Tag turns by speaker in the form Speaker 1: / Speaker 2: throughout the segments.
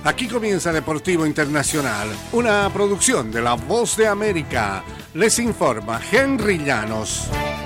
Speaker 1: Aquí comienza Deportivo Internacional, una producción de La Voz de América. Les informa Henry Llanos.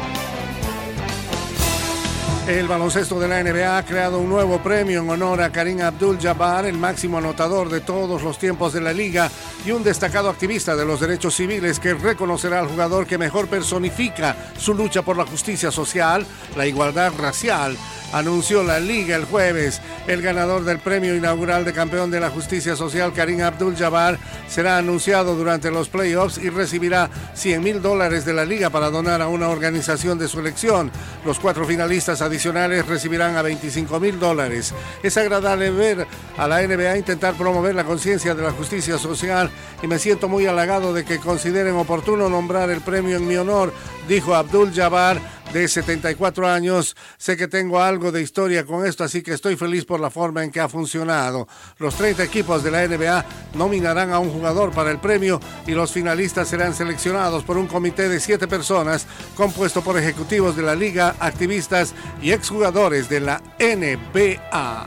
Speaker 1: El baloncesto de la NBA ha creado un nuevo premio en honor a Kareem Abdul-Jabbar, el máximo anotador de todos los tiempos de la liga y un destacado activista de los derechos civiles que reconocerá al jugador que mejor personifica su lucha por la justicia social, la igualdad racial. Anunció la liga el jueves. El ganador del premio inaugural de campeón de la justicia social, Kareem Abdul-Jabbar, será anunciado durante los playoffs y recibirá $100,000 de la liga para donar a una organización de su elección. Los 4 finalistas adicionales recibirán a $25,000. Es agradable ver a la NBA intentar promover la conciencia de la justicia social y me siento muy halagado de que consideren oportuno nombrar el premio en mi honor, dijo Abdul-Jabbar, de 74 años. Sé que tengo algo de historia con esto, así que estoy feliz por la forma en que ha funcionado. Los 30 equipos de la NBA nominarán a un jugador para el premio y los finalistas serán seleccionados por un comité de 7 personas compuesto por ejecutivos de la liga, activistas y exjugadores de la NBA.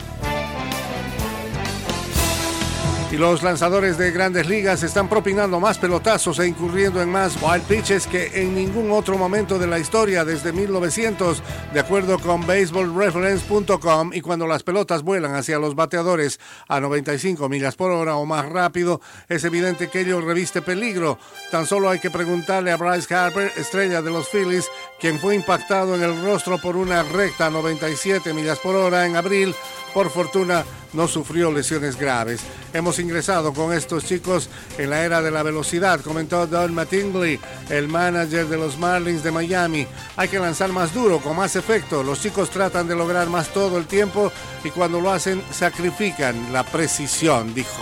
Speaker 1: Y los lanzadores de Grandes Ligas están propinando más pelotazos e incurriendo en más wild pitches que en ningún otro momento de la historia desde 1900, de acuerdo con BaseballReference.com. Y cuando las pelotas vuelan hacia los bateadores a 95 millas por hora o más rápido, es evidente que ello reviste peligro. Tan solo hay que preguntarle a Bryce Harper, estrella de los Phillies, quien fue impactado en el rostro por una recta a 97 millas por hora en abril. Por fortuna, no sufrió lesiones graves. Hemos ingresado con estos chicos en la era de la velocidad, comentó Don Mattingly, el manager de los Marlins de Miami. Hay que lanzar más duro, con más efecto. Los chicos tratan de lograr más todo el tiempo y cuando lo hacen, sacrifican la precisión, dijo.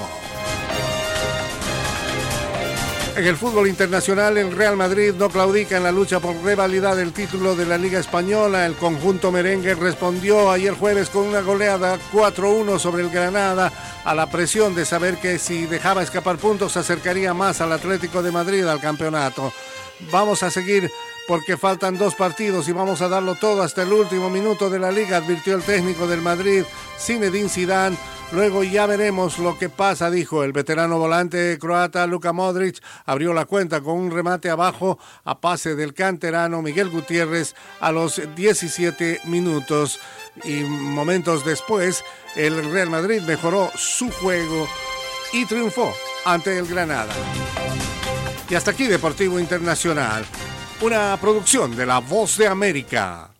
Speaker 1: En el fútbol internacional, el Real Madrid no claudica en la lucha por revalidar el título de la Liga Española. El conjunto merengue respondió ayer jueves con una goleada 4-1 sobre el Granada, a la presión de saber que si dejaba escapar puntos se acercaría más al Atlético de Madrid al campeonato. Vamos a seguir porque faltan 2 partidos y vamos a darlo todo hasta el último minuto de la liga, advirtió el técnico del Madrid, Zinedine Zidane. Luego ya veremos lo que pasa, dijo. El veterano volante croata Luka Modric abrió la cuenta con un remate abajo a pase del canterano Miguel Gutiérrez a los 17 minutos. Y momentos después, el Real Madrid mejoró su juego y triunfó ante el Granada. Y hasta aquí Deportivo Internacional, una producción de La Voz de América.